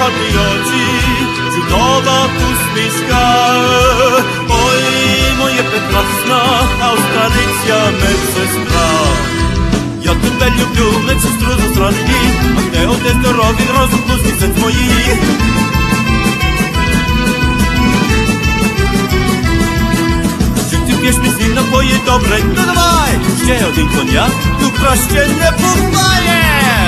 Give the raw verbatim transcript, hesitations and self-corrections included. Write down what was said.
patrioci, čudova usmiška. Oj, moje prekrasna Australicja medsestra. Ja tebe lubię, medsestru z Australii, a te ode zdrowi rozpustni serc moich. Czy ty wiesz mi napoje dobre? No dawaj, gdzie один коня, tu краще не буває.